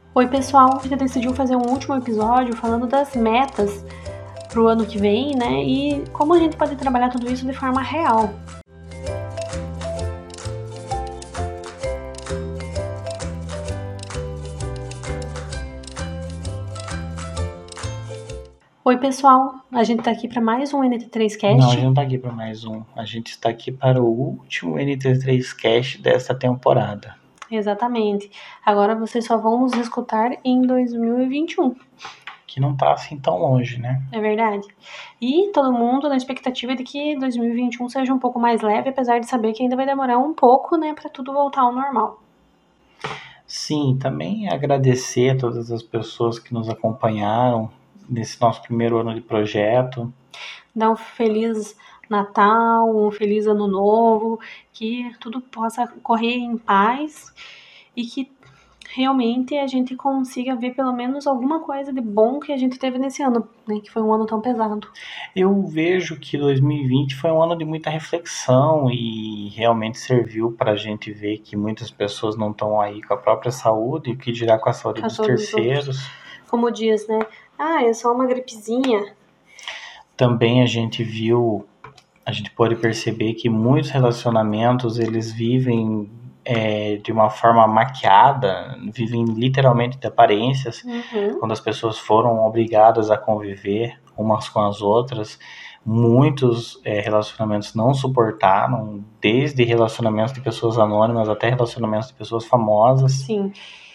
Oi, pessoal, a gente decidiu fazer um último episódio falando das metas pro ano que vem, né? E como a gente pode trabalhar tudo isso de forma real. Oi, pessoal, a gente tá aqui para mais um NT3Cast. Não, a gente não tá aqui para mais um. A gente está aqui para o último NT3Cast desta temporada. Exatamente. Agora vocês só vão nos escutar em 2021. Que não tá assim tão longe, né? É verdade. E todo mundo na expectativa de que 2021 seja um pouco mais leve, apesar de saber que ainda vai demorar um pouco, né, para tudo voltar ao normal. Sim, também agradecer a todas as pessoas que nos acompanharam nesse nosso primeiro ano de projeto. Dar um feliz Natal, um feliz Ano Novo, que tudo possa correr em paz e que realmente a gente consiga ver pelo menos alguma coisa de bom que a gente teve nesse ano, né, que foi um ano tão pesado. Eu vejo que 2020 foi um ano de muita reflexão e realmente serviu para a gente ver que muitas pessoas não estão aí com a própria saúde, o que dirá com a saúde dos terceiros. Como diz, né? Ah, é só uma gripezinha. Também a gente pode perceber que muitos relacionamentos eles vivem de uma forma maquiada, vivem literalmente de aparências. Quando as pessoas foram obrigadas a conviver umas com as outras, muitos relacionamentos não suportaram, desde relacionamentos de pessoas anônimas até relacionamentos de pessoas famosas. Sim.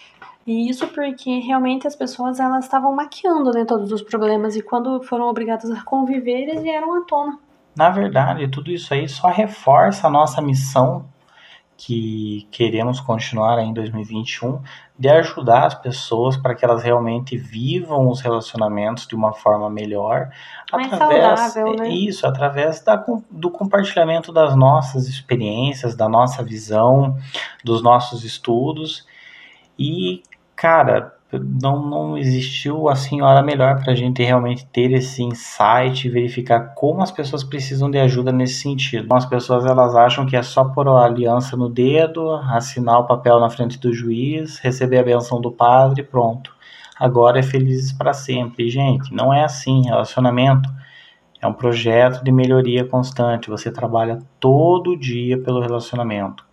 E isso porque realmente as pessoas elas estavam maquiando, né, todos os problemas, e quando foram obrigadas a conviver, eles vieram à tona. Na verdade, tudo isso aí só reforça a nossa missão que queremos continuar em 2021, de ajudar as pessoas para que elas realmente vivam os relacionamentos de uma forma melhor, mais saudável, né? Isso, através do compartilhamento das nossas experiências, da nossa visão, dos nossos estudos. E, cara, não existiu assim hora melhor para a gente realmente ter esse insight e verificar como as pessoas precisam de ajuda nesse sentido. As pessoas elas acham que é só pôr a aliança no dedo, assinar o papel na frente do juiz, receber a benção do padre, pronto. Agora é felizes para sempre. Gente, não é assim. Relacionamento é um projeto de melhoria constante. Você trabalha todo dia pelo relacionamento.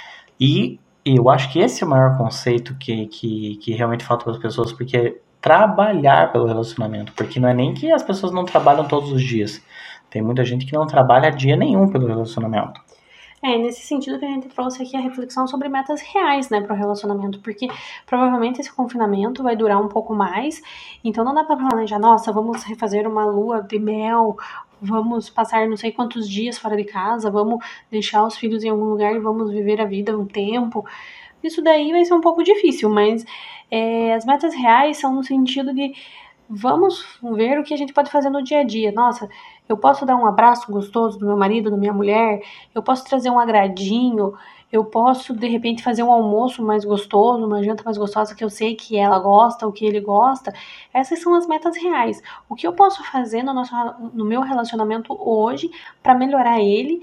E eu acho que esse é o maior conceito que realmente falta para as pessoas, porque é trabalhar pelo relacionamento, porque não é nem que as pessoas não trabalham todos os dias. Tem muita gente que não trabalha dia nenhum pelo relacionamento. É nesse sentido que a gente trouxe aqui a reflexão sobre metas reais, né, para o relacionamento, porque provavelmente esse confinamento vai durar um pouco mais, então não dá para planejar, nossa, vamos refazer uma lua de mel, vamos passar não sei quantos dias fora de casa, vamos deixar os filhos em algum lugar e vamos viver a vida um tempo. Isso daí vai ser um pouco difícil, mas as metas reais são no sentido de vamos ver o que a gente pode fazer no dia a dia. Nossa, eu posso dar um abraço gostoso do meu marido, da minha mulher, eu posso trazer um agradinho, eu posso, de repente, fazer um almoço mais gostoso, uma janta mais gostosa que eu sei que ela gosta, o que ele gosta. Essas são as metas reais. O que eu posso fazer no meu relacionamento hoje para melhorar ele,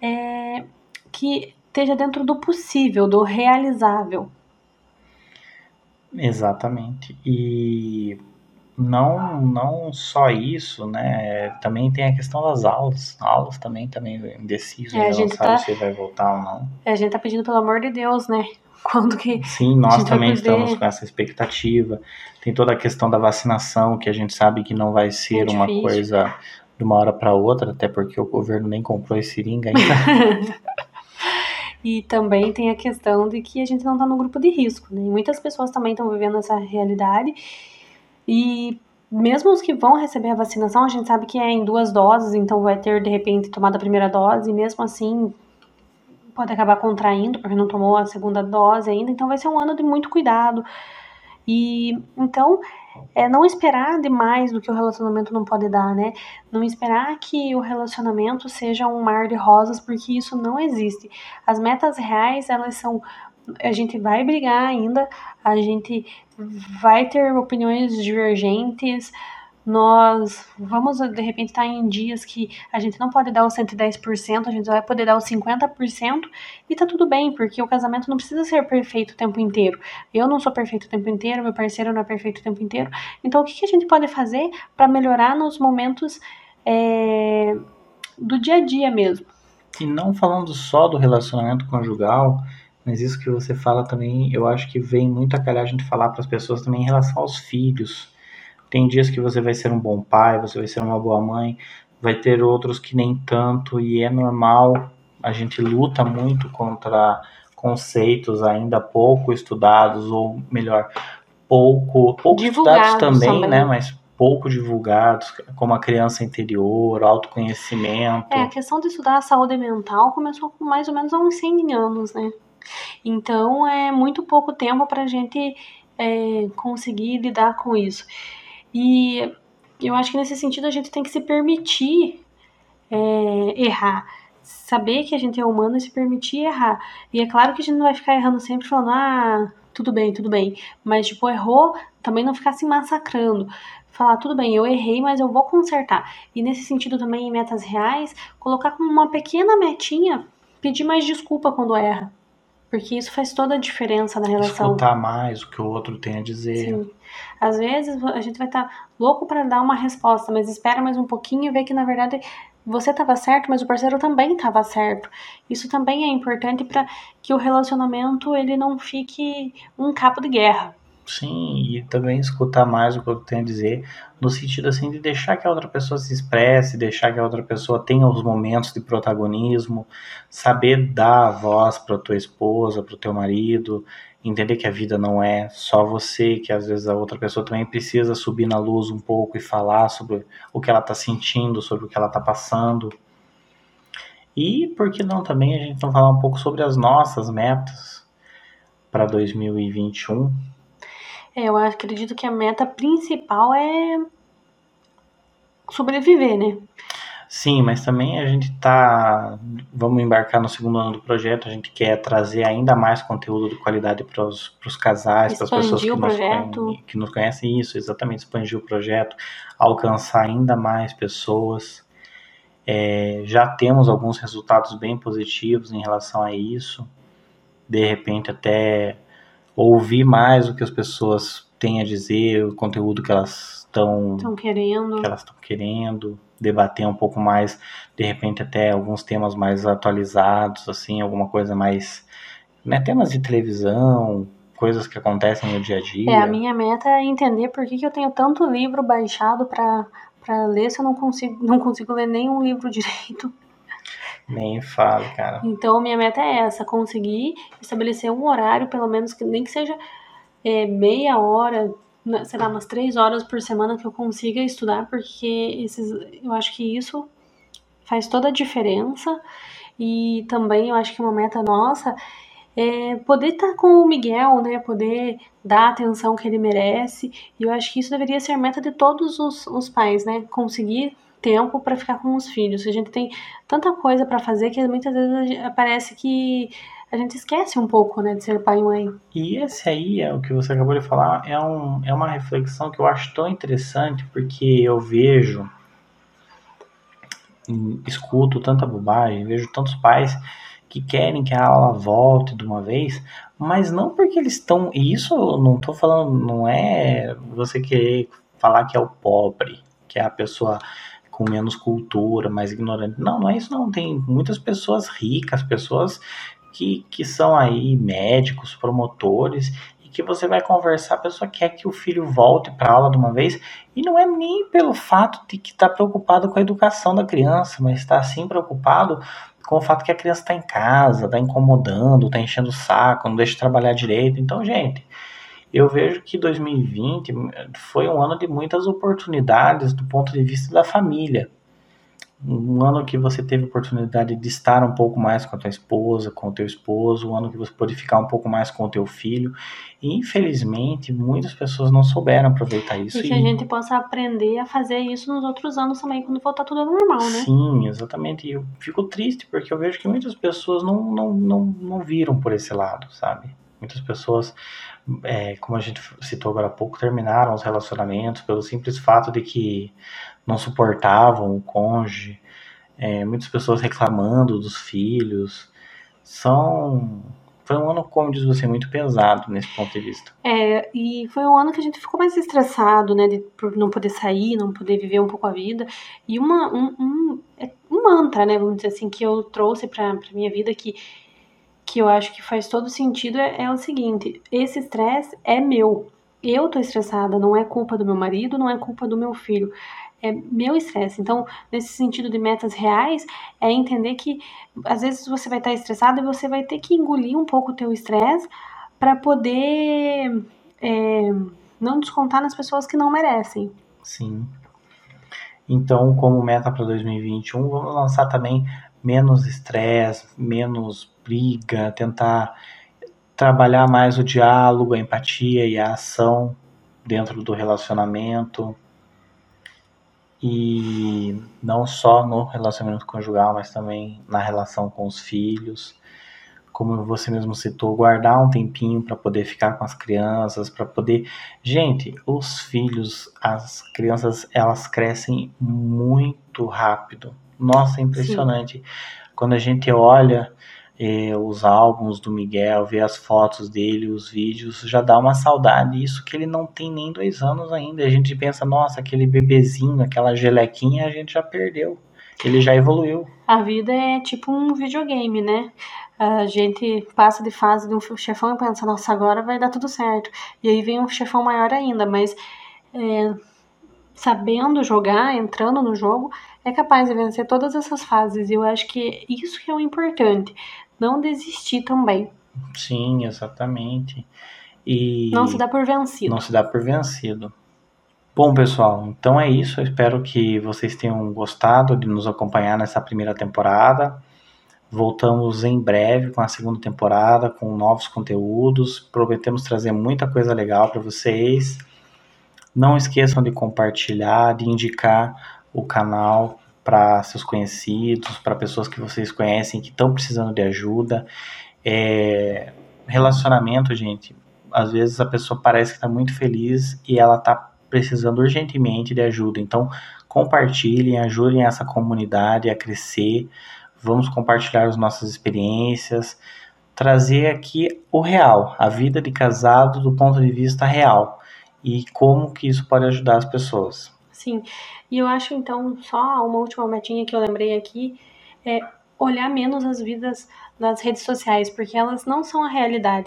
que esteja dentro do possível, do realizável. Exatamente. E não só isso, né? Também tem a questão das aulas. Aulas também indeciso, ainda não sabe se vai voltar ou não. A gente tá pedindo, pelo amor de Deus, né? Quando que Sim, nós também estamos com essa expectativa. Tem toda a questão da vacinação, que a gente sabe que não vai ser uma coisa de uma hora para outra, até porque o governo nem comprou esse seringa ainda. E também tem a questão de que a gente não tá no grupo de risco, né? Muitas pessoas também estão vivendo essa realidade. E mesmo os que vão receber a vacinação, a gente sabe que é em 2 doses, então vai ter, de repente, tomado a primeira dose, e mesmo assim pode acabar contraindo, porque não tomou a segunda dose ainda, então vai ser um ano de muito cuidado. E então, não esperar demais do que o relacionamento não pode dar, né? Não esperar que o relacionamento seja um mar de rosas, porque isso não existe. As metas reais, elas são... A gente vai brigar ainda, a gente vai ter opiniões divergentes, nós vamos, de repente, estar em dias que a gente não pode dar os 110%, a gente só vai poder dar os 50%, e tá tudo bem, porque o casamento não precisa ser perfeito o tempo inteiro. Eu não sou perfeito o tempo inteiro, meu parceiro não é perfeito o tempo inteiro. Então, o que a gente pode fazer para melhorar nos momentos do dia a dia mesmo? E não falando só do relacionamento conjugal, mas isso que você fala também, eu acho que vem muito a calhar a gente falar para as pessoas também em relação aos filhos. Tem dias que você vai ser um bom pai, você vai ser uma boa mãe, vai ter outros que nem tanto, e é normal. A gente luta muito contra conceitos ainda pouco estudados, ou melhor, pouco estudados Divulgados também, né? também. Mas pouco divulgados, como a criança interior, A autoconhecimento. questão de estudar a saúde mental começou com mais ou menos há uns 100 anos, né? Então, é muito pouco tempo para a gente conseguir lidar com isso. E eu acho que nesse sentido a gente tem que se permitir errar. Saber que a gente é humano e se permitir errar. E é claro que a gente não vai ficar errando sempre falando, tudo bem, tudo bem. Mas, tipo, errou, também não ficar se massacrando. Falar, tudo bem, eu errei, mas eu vou consertar. E nesse sentido também, em metas reais, colocar como uma pequena metinha, pedir mais desculpa quando erra. Porque isso faz toda a diferença na relação. Escutar mais o que o outro tem a dizer. Sim. Às vezes a gente vai estar louco para dar uma resposta, mas espera mais um pouquinho e vê que na verdade você estava certo, mas o parceiro também estava certo. Isso também é importante para que o relacionamento ele não fique um cabo de guerra. Sim, e também escutar mais o que eu tenho a dizer, no sentido assim de deixar que a outra pessoa se expresse, deixar que a outra pessoa tenha os momentos de protagonismo, saber dar a voz para tua esposa, para o teu marido, entender que a vida não é só você, que às vezes a outra pessoa também precisa subir na luz um pouco e falar sobre o que ela está sentindo, sobre o que ela está passando. E por que não também a gente não falar um pouco sobre as nossas metas para 2021? Eu acredito que a meta principal é sobreviver, né? Sim, mas também a gente tá. Vamos embarcar no segundo ano do projeto, a gente quer trazer ainda mais conteúdo de qualidade para os casais, para as pessoas Expandir o projeto. que nos conhecem, isso, exatamente, expandir o projeto, alcançar ainda mais pessoas. Já temos alguns resultados bem positivos em relação a isso. De repente, até ouvir mais o que as pessoas têm a dizer, o conteúdo que elas estão querendo, debater um pouco mais, de repente até alguns temas mais atualizados, assim, alguma coisa mais, né, temas de televisão, coisas que acontecem no dia a A dia. minha meta é entender por que eu tenho tanto livro baixado para ler se eu não consigo ler nenhum livro direito. Nem fale, cara. Então, minha meta é essa, conseguir estabelecer um horário, pelo menos, que nem que seja meia hora, sei lá, umas 3 horas por semana que eu consiga estudar, porque eu acho que isso faz toda a diferença. E também eu acho que uma meta nossa é poder estar com o Miguel, né? Poder dar a atenção que ele merece. E eu acho que isso deveria ser meta de todos os pais, né? Conseguir tempo para ficar com os filhos. A gente tem tanta coisa para fazer que muitas vezes parece que a gente esquece um pouco, né, de ser pai e mãe. E esse aí, é o que você acabou de falar, é uma reflexão que eu acho tão interessante, porque eu vejo, escuto tanta bobagem, vejo tantos pais que querem que a aula volte de uma vez, mas não porque eles estão. E isso eu não estou falando, não é você querer falar que é o pobre, que é a pessoa com menos cultura, mais ignorante. Não, não é isso não. Tem muitas pessoas ricas, pessoas que são aí médicos, promotores, e que você vai conversar, a pessoa quer que o filho volte para a aula de uma vez, e não é nem pelo fato de que está preocupado com a educação da criança, mas está sim preocupado com o fato que a criança está em casa, está incomodando, está enchendo o saco, não deixa trabalhar direito. Então, gente, eu vejo que 2020 foi um ano de muitas oportunidades do ponto de vista da família. Um ano que você teve oportunidade de estar um pouco mais com a tua esposa, com o teu esposo, um ano que você pôde ficar um pouco mais com o teu filho. E, infelizmente, muitas pessoas não souberam aproveitar isso. E que a gente possa aprender a fazer isso nos outros anos também, quando voltar tudo normal, né? Sim, exatamente. E eu fico triste, porque eu vejo que muitas pessoas não viram por esse lado, sabe? Muitas pessoas como a gente citou agora há pouco, terminaram os relacionamentos pelo simples fato de que não suportavam o cônjuge, muitas pessoas reclamando dos filhos. Foi um ano, como diz você, muito pesado nesse ponto de vista. E foi um ano que a gente ficou mais estressado, né, por não poder sair, não poder viver um pouco a vida. E um mantra, né, vamos dizer assim, que eu trouxe pra minha vida, que eu acho que faz todo sentido, é o seguinte: esse estresse é meu. Eu tô estressada, não é culpa do meu marido, não é culpa do meu filho. É meu estresse. Então, nesse sentido de metas reais, é entender que às vezes você vai estar estressado e você vai ter que engolir um pouco o teu estresse para poder não descontar nas pessoas que não merecem. Sim. Então, como meta para 2021, vamos lançar também menos estresse, menos briga, tentar trabalhar mais o diálogo, a empatia e a ação dentro do relacionamento. E não só no relacionamento conjugal, mas também na relação com os filhos. Como você mesmo citou, guardar um tempinho para poder ficar com as crianças, para poder... Gente, os filhos, as crianças, elas crescem muito rápido. Nossa, é impressionante. Sim. Quando a gente olha os álbuns do Miguel, vê as fotos dele, os vídeos, já dá uma saudade. Isso que ele não tem nem 2 anos ainda. A gente pensa, nossa, aquele bebezinho, aquela gelequinha, a gente já perdeu. Ele já evoluiu. A vida é tipo um videogame, né? A gente passa de fase de um chefão e pensa, nossa, agora vai dar tudo certo. E aí vem um chefão maior ainda, mas sabendo jogar, entrando no jogo, é capaz de vencer todas essas fases. E eu acho que isso que é o importante. Não desistir também. Sim, exatamente. E não se dá por vencido. Não se dá por vencido. Bom, pessoal, então é isso. Eu espero que vocês tenham gostado de nos acompanhar nessa primeira temporada. Voltamos em breve com a segunda temporada, com novos conteúdos. Prometemos trazer muita coisa legal para vocês. Não esqueçam de compartilhar, de indicar o canal para seus conhecidos, para pessoas que vocês conhecem que estão precisando de ajuda. Relacionamento, gente, às vezes a pessoa parece que está muito feliz e ela está precisando urgentemente de ajuda. Então, compartilhem, ajudem essa comunidade a crescer. Vamos compartilhar as nossas experiências, trazer aqui o real, a vida de casado do ponto de vista real e como que isso pode ajudar as pessoas. Sim, e eu acho então, só uma última metinha que eu lembrei aqui, é olhar menos as vidas das redes sociais, porque elas não são a realidade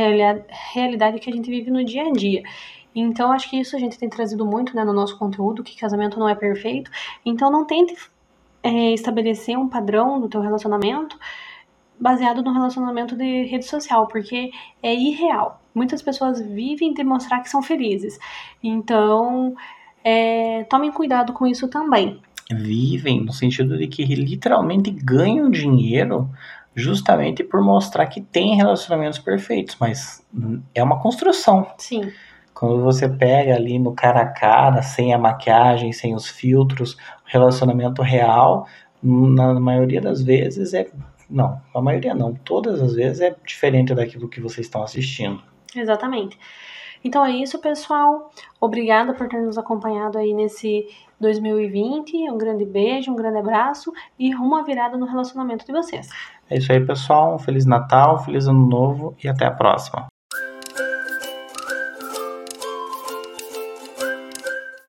que a gente vive no dia a dia. Então, acho que isso a gente tem trazido muito, né, no nosso conteúdo, que casamento não é perfeito. Então, não tente estabelecer um padrão do teu relacionamento baseado no relacionamento de rede social, porque é irreal. Muitas pessoas vivem de mostrar que são felizes. Então, tomem cuidado com isso também. Vivem no sentido de que literalmente ganham dinheiro justamente por mostrar que tem relacionamentos perfeitos, mas é uma construção. Sim. Quando você pega ali no cara a cara, sem a maquiagem, sem os filtros, o relacionamento real, na maioria das vezes não, a maioria não, todas as vezes é diferente daquilo que vocês estão assistindo. Exatamente. Então é isso, pessoal. Obrigada por ter nos acompanhado aí nesse 2020. Um grande beijo, um grande abraço e rumo à virada no relacionamento de vocês. É isso aí, pessoal. Um Feliz Natal, Feliz Ano Novo e até a próxima.